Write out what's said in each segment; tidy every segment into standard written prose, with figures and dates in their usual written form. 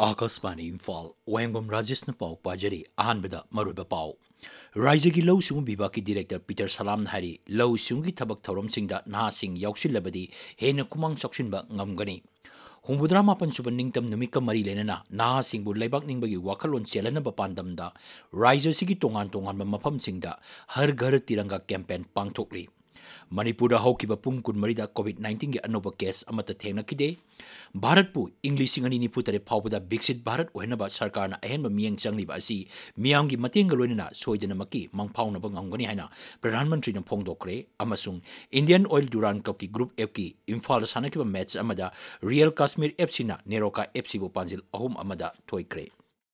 आकाशवाणी इम्फाल वायंगम राजेशना पाव पाजरी अहानबदा मरुबा पाव राज्य लौ सिंग विभाग की डायरेक्टर पीटर सलाम हारी लौ सिंग की थबक थौरमसिंगदा नहासिंग यावसिल्लबदी हेन कुमांग चौक्सिनबा ngamgani हुंबुद्रा मापन सुबन निंगतम नुमिक का मरी लेना नहासिंगबु लेबाक निंगबगी वाखलोन चेलनबा पांदमदा राज्य सिगी तोंगान तोंगान मफमसिंगदा हर घर तिरंगा कैंपेन पांगथोकली मणिपुर हौकिबा पुंग कुनमरीदा कोविड-19 की अनोबा केस अमत थेंगनकिदे भारत पु इंग्लिश सिंगनी निपु तरे फावबदा विकसित भारत ओहनबा सरकारना अहेनबा मियंग चंगलिबा असि मियामगी मतेंग लोइनना सोइदनमकी मंगफाउनबा ngamgani हाइना प्रधानमंत्री न फोंगदोकरे अमसुंग इंडियन ऑयल डुरान कप की ग्रुप एफ की इम्फाल सानकिबा मैच अमदा रियल कश्मीर एफसी ना नेरोका एफसी बु पांजिल अहुम अमदा थोइक्रे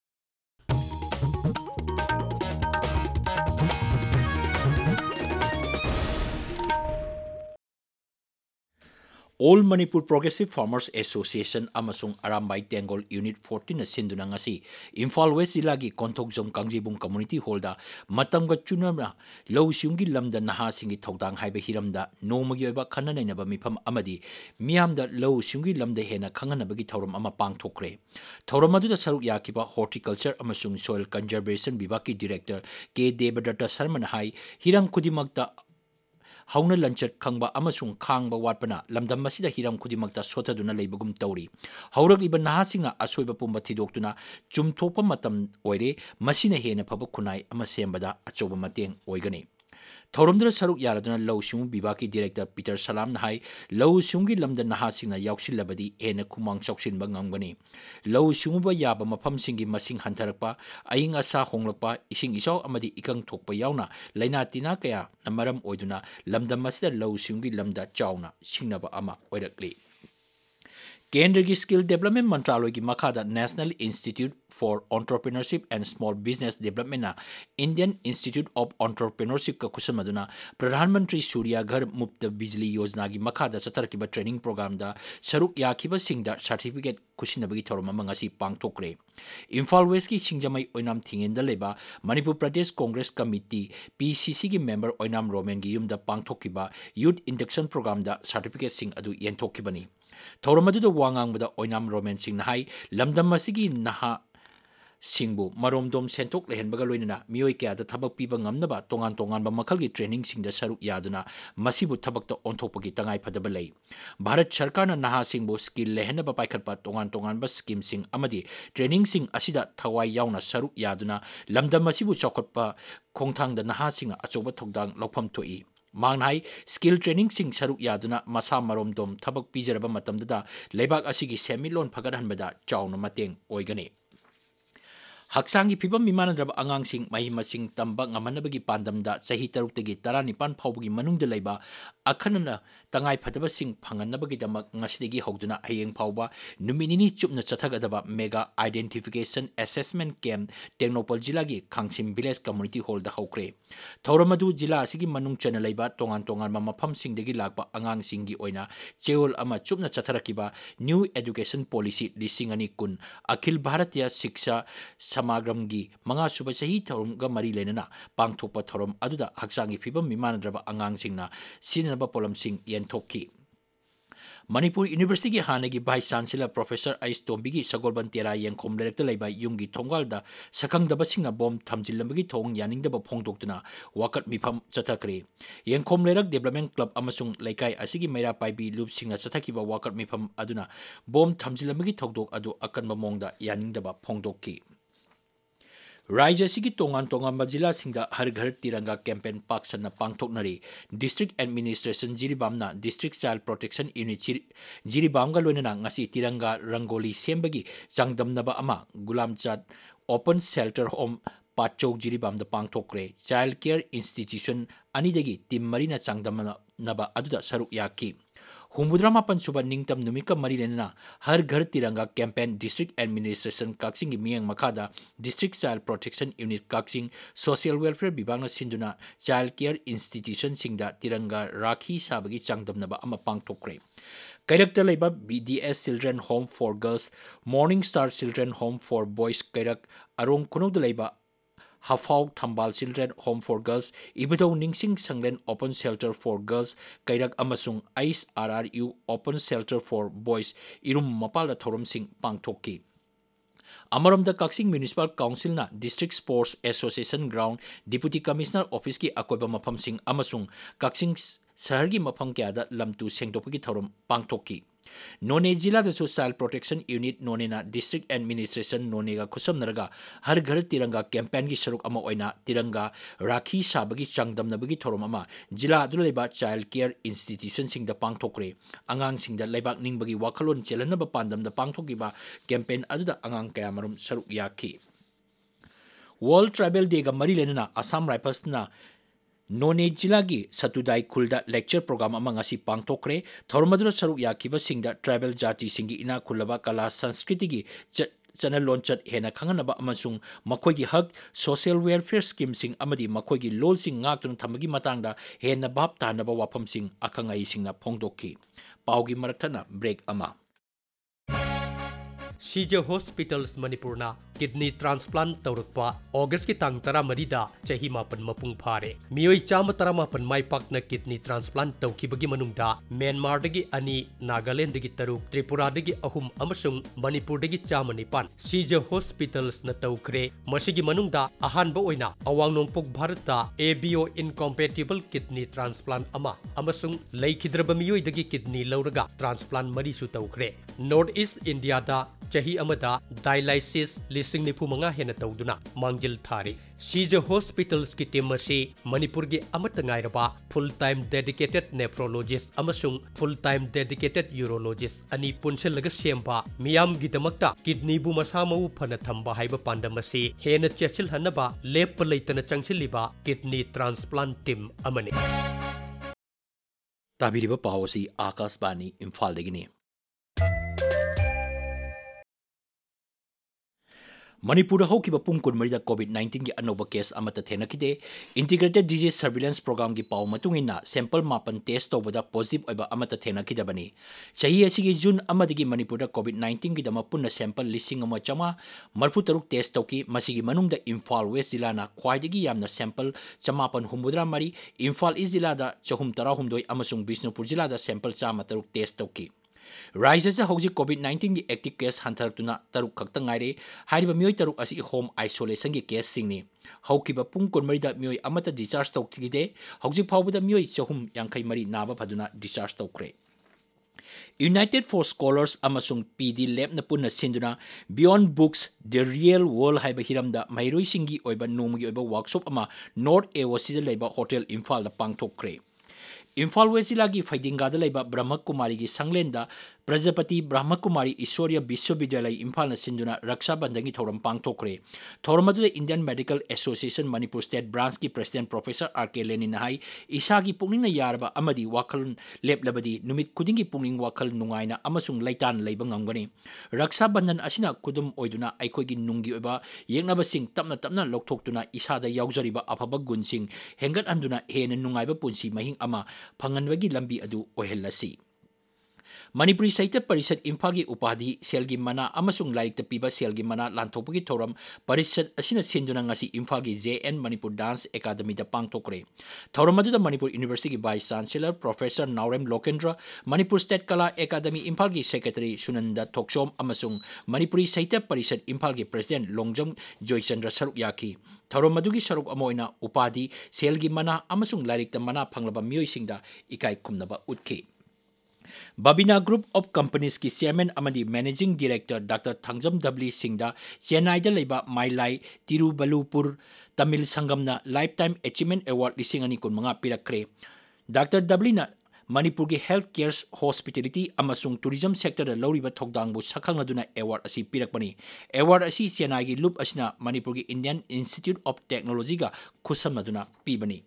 All Manipur Progressive Farmers Association amasung Arambai Tengol Unit 14 sinduna ngasi Imphal West Jilagi Konthokjong Kangjibung Community Hall da matamga chunamna low siungi lamda naha singi thodang haiba hiramda nomagi oiba khananainaba mifam amadi miamda low siungi lamda hena khanganabagi thoram ama pangthokre thoram aduda saruk yakiba horticulture amasung soil conservation vibaki director K Devadatta Sharma hai hirang kudimakta hauna lanchat khangba amasung khangba watpana lamdam masida hiram khudimakta sothaduna leibagum tawri haurak liba nahasinga asoiba pumba thidoktuna chumthopa matam oire masina hena phaba khunai ama sembada achoba mateng oigani थौरमदर सरुक यारदना लौ सिंग विभाग director Peter Salam हाई लौ सिंग लमद नहासिंग यावसिल्लबदी हेन कुमांग चौक्सिनबा ngamgani लौ सिंगबा याब मफमसिंगी मसिंग हंथरकपा अयिंग असा होंगलकपा इसिंग इसाव अमदी इकंग थोकपा यावना लैना तिना कया नमरम ओइदुना लमदम मसिदा लौ सिंगी लमदा चावना सिंगनबा अमा ओइरकली केंद्र की स्किल डेवलपमेंट मंत्रालय की मखादा national institute for entrepreneurship and small business development ना इंडियन इंस्टीट्यूट ऑफ एंटरप्रेन्योरशिप का खुसमदुना प्रधानमंत्री सूर्य घर मुफ्त बिजली योजना की मखादा सतरकिबा ट्रेनिंग प्रोग्राम दा सरुक याखिबा सिंगदा सर्टिफिकेट खुसिनबगी थौरम मंगासी पांगथोकरे इम्फाल वेस्ट की सिंगजमई ओइनाम थिंगेंदा लेबा मणिपुर प्रदेश कांग्रेस कमिटी पीसीसी की मेंबर ओइनाम रोमेन की युमदा पांगथोकिबा यूथ इंडक्शन प्रोग्राम दा सर्टिफिकेट सिंग अदु येंथोकिबनी थौरमदुदा वांगांगबदा ओइनाम रोमेन सिंग हाई लमदम मसिगी नहा सिंगबु मरोमदोम सेंथोक लेहनबगा लोइनना मियोय क्यादा थबक पीबा ngamnaba tongan tongan ba makal gi training sing da saruk yaduna masibu thabak ta onthokpagi tangai phadaba lei bharat sarkar na naha singbu skill lehenaba paikhatpa tongan ba scheme sing amadi training sing asida thawai yauna saruk yaduna lamdam masibu chokotpa khongthang da naha singa achoba thogdang lopham thoi मांगनाई skill training सिंग सरुक यादुना मसा मरोमदोम थबक पीजरबा मतमददा लेबाक असिगी सेमिलोन फगरहनबदा चाउना मतेंग ओइगनी हक्सांगी फिबम मिमानद्रब अंगांसिंग मही मसिंग तंबा ngamhanabagi pandamda chahi 6 19 फाउबगी मनुंग लेबा अखनना तंगाई फदबा सिंग फंगनबगी दमक ngasidegi hogduna hayeng फाउबा नुमिनिनी चुपना चथगदबा mega identification assessment camp Tengnoupal जिला की खांगसिम विलेज कम्युनिटी हॉल दा हौक्रे थौरमदु जिला असिगी मनुंग चना लेबा तोंगान तोंगान मफम सिंगदगी लाकबा अंगांग सिंगी ओइना चेओल अमा चुपना चथरकिबा न्यू एजुकेशन पॉलिसी लिसिंग अनि कुन अखिल भारतीय शिक्षा समाग्रम की मंगा सुब सही थौरम ग मरी लेना पांगथोप थौरम अदुदा हक्सांगी फिबम मिमानद्रबा अंगांग सिंगना सिननबा पोलम सिंग येंथोकी मणिपुर यूनिवर्सिटी की हाने की वाइस चांसलर प्रोफेसर आइस तोम्बी की सगोलबन तेरा यंखोम लेरक्ता लेबा युंगी थोंगालदा सखंगदबा सिंगना बॉम थमजिलबगी थोंग यानिंगदबा फोंगदोक्तुना वाकट मिफम चथकरे यंखोम लेरक डेवलपमेंट क्लब अमसुंग लेकाई असिगी मैरा पाइबी लूप सिंगना चथकिबा वाकट मिफम अदुना बॉम थमजिलबगी थौदोक अदु अकनबा मोंगदा यानिंगदबा फोंगदोक्की राज्य की तोंगान तोंगान जिला हर घर तिरंगा कैंपेन पाक्सना पांगथोकनरी डिस्ट्रिक्ट एडमिनिस्ट्रेशन जिरीबामना डिस्ट्रिक्ट चाइल्ड प्रोटेक्शन यूनिट जिरीबामगा लोइनना ngasi तिरंगा रंगोली सेंबगी चांगदमनबा अमा गुलामचाद ओपन शेल्टर होम पाचौ जिरीबामदा पांगथोकरे चाइल्ड केयर इंस्टीट्यूशन अनिदगी टीम मरीना चांगदमनबा अदुदा सरुक याकी हुमुद्रा मापन सुबह निंगतम नुमिका मरी लेना हर Ghar Tiranga campaign district administration Kakching की मियंग मखादा district child protection unit Kakching social welfare विभाग सिंधुना चाइल्ड केयर इंस्टीट्यूशन सिंगदा तिरंगा राखी साबगी चांगदमनबा अमा पांगथोकरे कैरक लेबा BDS children home for girls morning star children home for boys कैरक अरोंग कुनौद लेबा हफाउ थंबाल चिल्ड्रन होम फॉर गर्ल्स इबदौ निंगसिंग संगलेन ओपन शेल्टर फॉर गर्ल्स कैरक अमसुंग आइस RRU open shelter for boys इरुम मपाल थौरम सिंह पांगथोकी अमरमदा कक्सिंग म्युनिसिपल काउंसिल ना district sports association ground deputy commissioner office की अकोइबा मफमसिंग अमसुंग कक्सिंग शहर की मफम क्यादा लमतु सेंगदोपगी थौरम पांगथोकी नोने जिला दसु चाइल्ड प्रोटेक्शन यूनिट नोने ना डिस्ट्रिक्ट एडमिनिस्ट्रेशन नोने का खुसमनरगा हर घर तिरंगा कैंपेन की सरुक अमा ओइना तिरंगा राखी साबगी चांगदमनबगी थौरम अमा जिला अदु लेबा चाइल्ड केयर इंस्टीट्यूशन सिंग द पांगथोकरे अंगांग सिंग द लेबाक निंगबगी वाखलोन चेलनब पांदम द पांगथोकीबा कैंपेन अदुदा अंगांग कया मरुम सरुक याखी वर्ल्ड ट्राइबल डे का मरी लेना असम राइफल्स ना नोने जिला की सतुदाई खुलदा लेक्चर प्रोग्राम अमंगासी पांगथोकरे थौरमदुर सरुक याखिबसिंगदा ट्राइबल जाति सिंगी इना खुलबा कला संस्कृति की चनल लोंचत हेना खंगनबा अमसुंग मखोगी हक सोशल वेलफेयर स्कीम सिंग अमदी मखोगी लोल सिंग ngaktun थमगी मतंगदा हेना भाप तानबा वाफम सिंग अखंगाई सिंगना फोंगदोकी पाउगी मरकथना ब्रेक अमा सीजे हॉस्पिटल्स मणिपुरना किडनी ट्रांसप्लांट तौरक्पा अगस्त की तांग 13 चाही मापन मपुंग फारे मियोई चाम 18 माई पाकना किडनी ट्रांसप्लांट तौखिबगी मनुंगदा म्यांमारदगी अनि नागालैंडगी 3 त्रिपुरादगी 3 अमसुंग मणिपुरदगी चाम 9 सीजे हॉस्पिटल्स न तौखरे मसिगी मनुंगदा अहानबा ओइना अवांग नोंगपोक भारतता एबीओ इनकॉम्पैटिबल किडनी ट्रांसप्लांट अमसुंग लैखिद्रब मियोईदगी किडनी लौरगा ट्रांसप्लांट मरीसु तौखरे नॉर्थ ईस्ट इंडिया दा चाही अमदा डायलाइसिस लिसिंग निफुमंगा हेना तौदुना मांगजिल थारी सीजे हॉस्पिटल्स की टीम असी मणिपुर की अमत ngairaba full time dedicated nephrologist अमसुंग फुल टाइम डेडिकेटेड यूरोलॉजिस्ट अनि पुनसलगा सेम्बा मियाम गिदमक्ता किडनी बु मसा मउ फना थंबा हाइबा पांडम असी हेना चेचिल हनबा लेप लेतना चंगसिलिबा किडनी ट्रांसप्लांट टीम अमने ताबिरिबा पावसी आकाशवाणी इम्फाल देगिनी मणिपुर हौकिबा पुंग कुनमरीदा कोविड-19 की अनोबा केस अमत थेनकिदे इंटीग्रेटेड डिजीज सर्विलेंस प्रोग्राम की पाव मतुंगिना सैंपल मापन टेस्ट तौबदा पॉजिटिव ओइबा अमत थेनकिदबनी चाही असिगी जून अमदगी मणिपुर कोविड-19 की दमा पुन्ना सैंपल लिसिंग अमा चमा मरफु तरुक टेस्ट तौकी मसिगी मनुंगदा इम्फाल वेस्ट जिलाना ख्वाइदगी यामना सैंपल चमापन हुमुद्रा मरी इम्फाल ईस्ट जिलादा चहुम तरा हुमदोय अमसुंग बिष्णुपुर जिलादा सैंपल चामा तरुक टेस्ट तौकी राज्य से हौजी कोविड-19 की एक्टिव केस हंथरतुना तरुक खक्ता ngaire हारिबा मियोय तरुक असि होम आइसोलेशन की केस सिंगनी हौकिबा पुंग कोनमरीदा मियोय अमता डिस्चार्ज तौकिदे हौजी फावबदा मियोय चहुम यांखै मरी नाबा फदुना डिस्चार्ज तौक्रे यूनाइटेड फॉर स्कॉलर्स अमसुंग पीडी लैब न पुन्ना सिंदुना beyond books the real world हाइबा हिरमदा मैरोई सिंगी ओइबा नोमगी ओइबा वर्कशॉप अमा नॉर्थ एवोसिदा लेबा होटल इम्फाल दा पांगथोक्रे इम्फाल वेस्ट जिला की फैदिंगा ब्रह्म कुमारी की संगलेंदा प्रजापति ब्रह्म कुमारी ईश्वरीय विश्वविद्यालय इम्फाल सिंधुना रक्षा बंधन की थौरम पांगथोक्रे थौरम Indian medical association Manipur state branch की president professor R K Lenin हाई इसा की पुनिंग यारबा अमदी वाखल लेपलबदी नुमित खुदिंगी पुनिंग वाखल नुंगाइना अमसुंग लैतान लैबा ngangani रक्षा बंधन असिना कुदुम ओइदुना अइखोगी नुंगी ओइबा येंगनाबसिंग तपना तपना लोकथोक्तुना इसादा यावजरिबा अफबा गुनसिंग हेंगत अंदुना हेन नुंगाइबा पुंसी महिंग अमा फंगनबगी लंबी अदु ओहेलसी मणिपुरी साहित्य परिषद इम्फा की उपाधि सेलगी मना अमसुंग लाइक पीबा सेलगी मना लांथोपगी थौरम परिषद असिना सिंधुना ngasi इम्फा की जेएन मणिपुर डांस एकेडमी दा पांगथोक्रे थौरम अदुदा मणिपुर यूनिवर्सिटी की vice chancellor professor Nawarem Lokendra Manipur state Kala academy Imphal की सेक्रेटरी सुनंदा थोक्सोम अमसुंग मणिपुरी साहित्य परिषद इम्फा की प्रेसिडेंट लोंगजम जॉयचंद्र सरुक याकी थौरम अदुगी सरुक अमोइना उपाधि सेलगी मना अमसुंग लाइक मना फंगलबा मियोइसिंगदा इकाई खुमनबा उतखी बबिना ग्रुप ऑफ कंपनीज की चेयरमैन अमदी managing director doctor Thangjam Dhabali सिंगदा चेन्नई लेबा माइलाई तिरुवल्लुपुर तमिल संगमना लाइफ टाइम अचीवमेंट अवार्ड लिसिंग अनि कुनमंगा पिरक्रे डॉक्टर डब्लीना मणिपुर की हेल्थ केयर हॉस्पिटलिटी अमसुंग टूरिज्म सेक्टर लौरिबा थौदांगबु सखंगदुना अवार्ड असी पिरकपनी अवार्ड असी चेन्नई की लूप असिना मणिपुर की इंडियन इंस्टीट्यूट ऑफ टेक्नोलॉजी का खुसमदुना पीबनी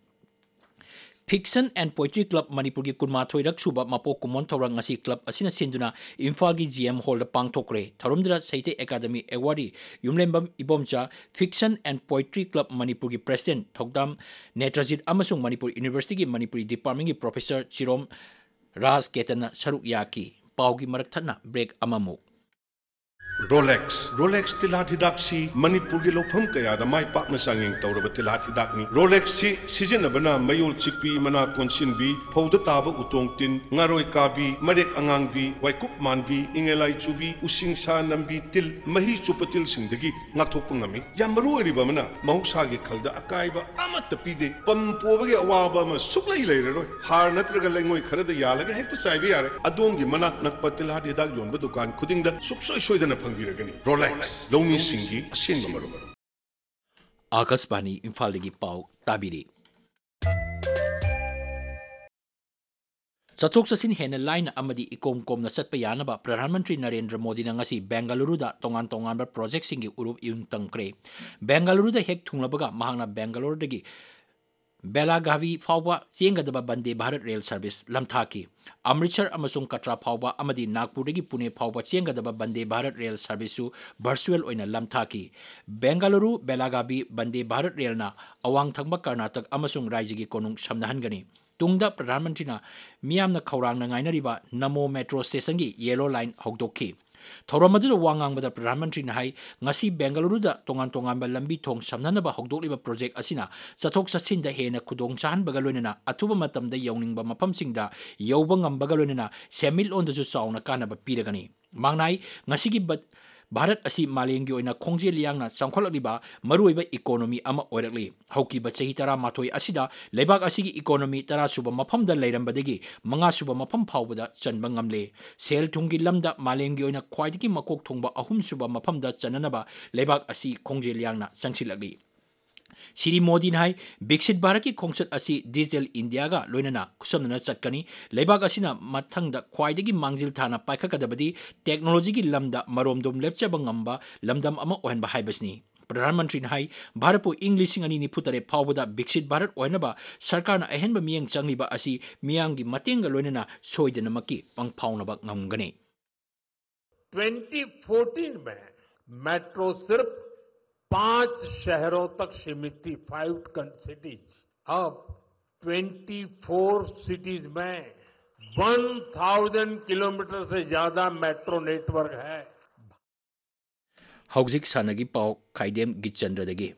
fiction and poetry club Manipur की कुनमाथोई रक्षुबा मपो कुमोन थौरंग असी क्लब असिना सिंदुना इम्फाल की जीएम हॉल पांगथोक्रे थरुमद्रा Sahitya academy awardee Yumlembam Ibomcha fiction and poetry club Manipur की प्रेसिडेंट थौदाम नेत्रजित अमसुंग मणिपुर यूनिवर्सिटी की मणिपुरी डिपार्टमेंट की प्रोफेसर चिरोम राज केतन सरुक याकी पाव की मरक थना ब्रेक अममु Rolex tilat hidak si Manipur gi lopham kaya da mai pak na sanging tawraba tilat hidak ni Rolex si season bana mayol chikpi mana konsin bi phauda taba utong tin ngaroi ka bi marek angang bi waikup man bi ingelai chubi using sa nambi til mahi chupatil singdagi ngathok ngami yamru ri ba mana mahuksa gi khalda akai ba amat pide pam pobagi awaba ma suklai leiroi har natraga lengoi kharada yalaga hekta chaibi yare adom gi manak nak patilat hidak yon ba dukan khudingda suksoi soidana Rolex, Lomi Singi, Singamaro. Akasbani Infaligi Pau Tabiri. Satok sa sinhen line amadi ikom kom na satpayana ba Pradhan Mantri Narendra Modi na ngasi Bengaluru da tongan ba project singi urup yung tangkre. Bengaluru da hek thunglabaga mahang na Bangalore dagi Belagavi Fauba Siengadaba Bande Bharat Rail Service Lamthaki Amritsar amasung Katra Fauba Amadi Nagpur dagi Pune Fauba Siengadaba Bande Bharat Rail Service su virtual oina Lamthaki Bengaluru Belagavi Bande Bharat Rail na awang thangba Karnataka amasung Rajigi konung samnahangani Tungda Pradhan Mantri na miyamna khaurang na ngainariba Namo Metro Station gi Yellow Line hogdokki Thoramadu wangang bada Pradhan Mantri na hai ngasi Bengaluru da tongan ba lambi thong samnanaba hogdokliba project asina sathok sasin da hena khudong chahan bagaloina atuba matam da yawningba mapamsingda yawba ngamba galona semil on da ju chauna kana ba piragani mangnai ngasi gi Bharat asi malengi oina khongjel yangna sangkholaliba maruiba economy ama oirakli hauki ba chahi tara mathoi asida lebak asigi economy tara suba mafam da leirambadagi manga suba mafam phawbada chanba ngamle sel thungi lamda malengi oina khwaidiki makok thungba ahum suba mafam da chananaba lebak asi khongjel yangna sangsilakli Shri Modi hai Biksit Bharat ki khongsat asi Digital India ga loinana kusamna chatkani lebak asina mathangda khwaidagi mangjil thana paikakadabadi technology gi lamda maromdom lepchaba ngamba lamdam ama ohenba haibasni Pradhan Mantri hai Bharatpo English ani ni putare phawbada Biksit Bharat oinaba sarkarna ahenba miyang changliba asi miyangi matenga loinana soidana maki pangphaunaba ngamgane 2014 में metro सिर्फ 5 शहरों तक सीमित थी 5 cities अब 24 cities में 1000 kilometre से ज्यादा मेट्रो नेटवर्क है Hauzik Sanagi Pau Kaidem Gitchandradagi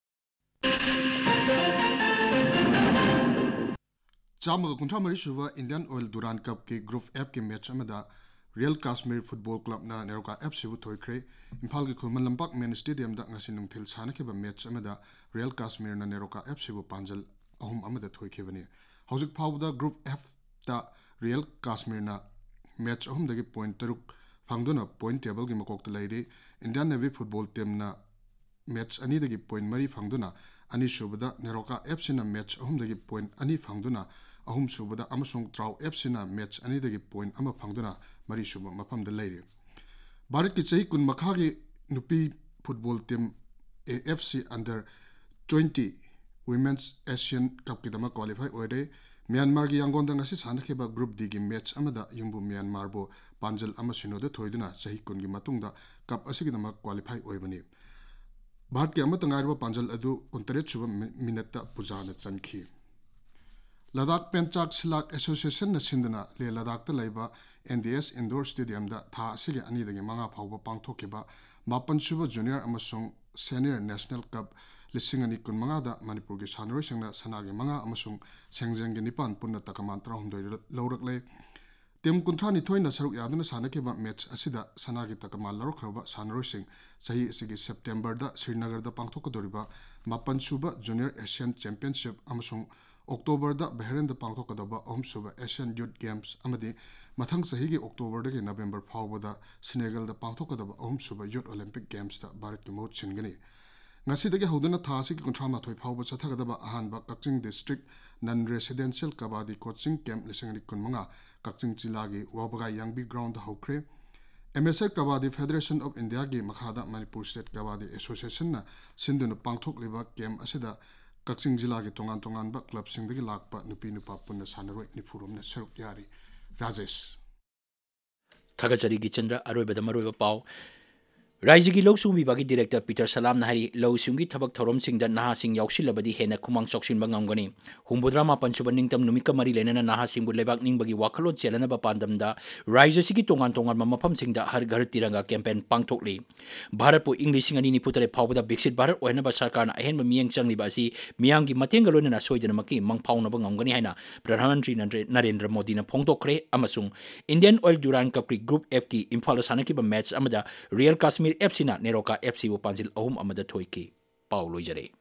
Chamaga Kuntamari Shuva Indian Oil Duran Cup ke Group F ke match amada Real Kashmir Football Club na Neroka F Sibu Thoikre Imphal ki Khulman Lampak Main Stadium da ngasi nungthil sana ke ba match amada Real Kashmir na Neroka F Sibu Panjal ahum amada thoike bani Hauzik Phawda Group F ta Real Kashmir na match ahum dagi point taruk phangduna point table gi makok ta lairi Indian Navy Football Team na match ani dagi point mari phangduna ani subada Neroka F sina match ahum dagi point ani phangduna ahum subada amasung Trau F sina match ani dagi point ama phangduna mari suba mafam da lairi Bharat ki chahi kun makha gi nupi football team AFC under 20 Women's Asian Cup ki dama qualify oire Myanmar gi yangon da ngasi sana ke ba group D gi match amada yumbu Myanmar bo Panjal ama sinoda thoiduna chahi kun gi matungda cup asigi dama qualify oibani Bharat ki amata ngarwa Panjal adu 29 suba minute ta pujana chankhi Ladakh Penchak Silak Association na sindana le Ladakh ta laiba NDS Indoor Stadium da tha asige ani dagi manga phawba pangthokiba mapan suba junior amasung senior national cup lising ani kun manga da Manipur gi sanroi singna sanagi manga amasung sengjeng gi nipan punna takamantra humdoi lawrak le tem kunthani thoina saruk yaduna sanakiba match asida sanagi takamal larokhraba sanroi sing sahi asigi September da Srinagar da pangthokadoriba mapan suba junior Asian Championship amasung October da Bahrain da pangthokadaba ahum suba Asian Youth Games amadi mathang sahi gi October da gi November phawbada Senegal da pangthokadaba ahum suba Youth Olympic Games da Bharat ki mot chingani ngasi dagi hoduna thasi ki kontrama thoi phawba chathagadaba ahanba Kaching District non residential kabadi coaching camp lisingani kunmanga Kaching Jilagi Wabagai Yangbi ground da hokre MSL Kabadi Federation of India gi makhada Manipur State Kabadi Association na sinduna pangthokliba camp asida Kaching Jila ki tongan ba club singdagi lakpa nupi nupa punna sanaroi nifurum na saruk yari Rajesh Thagachari Gichandra Aroibada Maroiba Pau राज्य की लौसुंग विभाग director Peter सलाम नाहरी लौसुंगी थबक थौरमसिंगदा नाहासिंग याउसिलबदी हेना खुमांग चौक्सिनबा ngamgani 73 सुबा निंगतम नुमिका मरी लेना नाहासिंगबु लेबाक निंगबगी वाखलोन चेलनबा पांदमदा राज्य सिगी तोंगान तोंगान मफमसिंगदा हर घर तिरंगा कैंपेन पांगथोकली भारत पु इंग 2023 फावदा विकसित भारत ओहनबा सरकारना अहेनबा मियंग चंगलिबा असि मियांगी मतेंग लोनना सोइदनमकी मंगफाउनबा ngamgani हाइना प्रधानमंत्री नरेंद्र मोदी ना फोंगतोखरे अमसुंग इंडियन ऑयल ड्यूरान कप की ग्रुप एफ की इम्फाल सानकीबा मैच अमदा रियल काश्मीर एफसी ना नेरोका एफसी वो पांजिल अहुम अमदा थोइकी पाउ लोइजरे।